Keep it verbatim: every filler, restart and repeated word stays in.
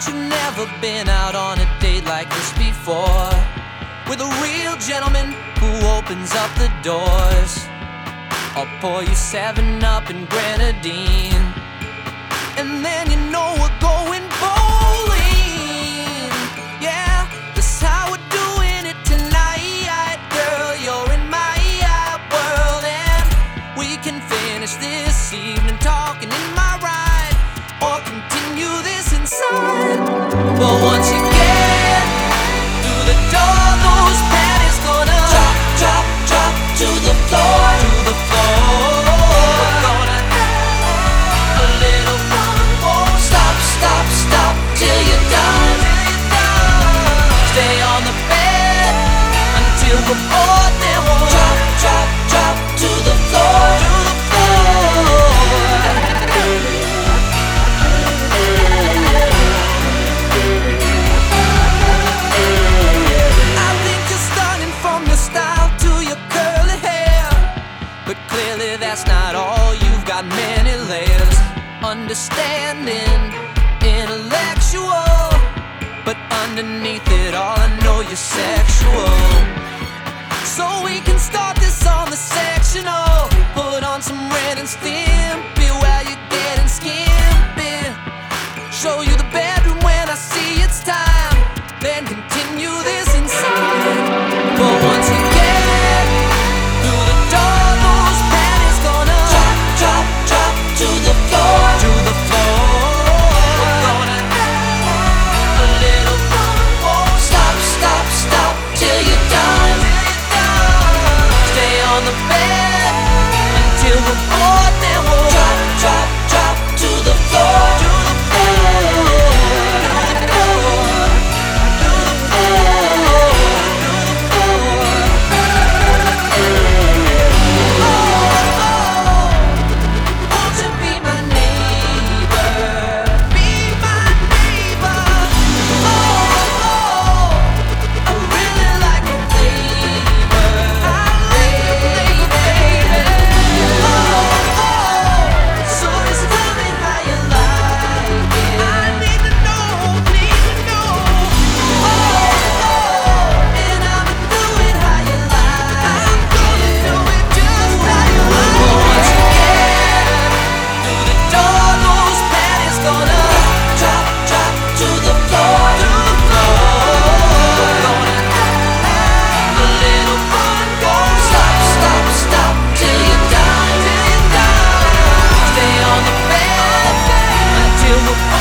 you've never been out on a date like this before, with a real gentleman who opens up the doors. I'll pour you seven up and grenadine, and then you know we're going bowling. Yeah, that's how we're doing it tonight. Girl, you're in my world, and we can finish this evening talking in my ride, or continue this inside. But once you get through the door, those panties gonna drop, drop, drop to the floor, to the floor. We're gonna have a little fun. Won't stop, stop, stop till you're done. Stay on the bed until we're bored, then we'll drop, drop, drop to the floor, to the floor. I think you're stunning from your style to your curly hair, but clearly that's not all. You've got many layers. Understanding, intellectual, but underneath it all I know you're sexual. So we can start this on the sectional. Put on some red and stimpy while you're getting skimpy. Show you the bedroom when I see it's time, then continue this inside. But once you get through the door, those panties gonna drop, drop, drop to the floor, to the floor. We're gonna have a little fun. Won't stop, stop, stop till you're done. Stay on the bed until we're bored, then we'll drop, drop, drop to the floor, to the floor. We'll